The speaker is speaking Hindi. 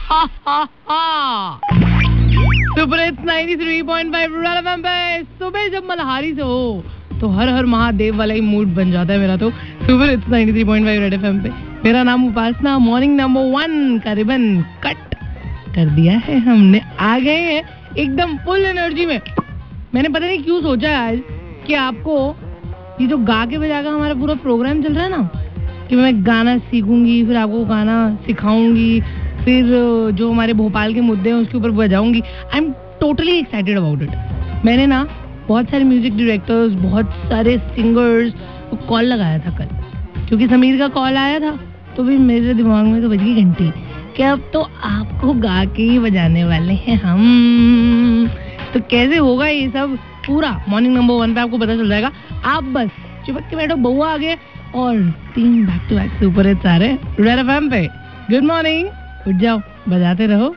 सुपर हिट्स 93.5 रेड एफएम पे सुबह जब मल्हारी से हो तो हर हर महादेव वाला ही मूड बन जाता है मेरा। तो सुपर हिट्स 93.5 रेड एफएम पे मेरा नाम उपासना, मॉर्निंग नंबर 1 का रिबन कट कर दिया है हमने। आ गए हैं एकदम फुल एनर्जी में। मैंने पता नहीं क्यों सोचा आज कि आपको ये जो गा के बजा का हमारा पूरा प्रोग्राम चल रहा है ना, कि मैं गाना सीखूंगी, फिर आपको गाना सिखाऊंगी, फिर जो हमारे भोपाल के मुद्दे हैं उसके ऊपर बजाऊंगी। I am totally excited about it. मैंने ना बहुत सारे म्यूजिक डायरेक्टर्स, बहुत सारे सिंगर्स को कॉल लगाया था कल, क्योंकि समीर का कॉल आया था। तो भी मेरे दिमाग में तो बज गई घंटी कि अब तो आपको गा के ही बजाने वाले हैं हम। तो कैसे होगा ये सब पूरा मॉर्निंग नंबर 1 पे आपको पता चल जाएगा। आप बस चिपक के बैठो, बउआ आ गए और 3 back to back super hits आ रहे रेड एफएम पे। गुड मॉर्निंग, उठ जाओ, बजाते रहो।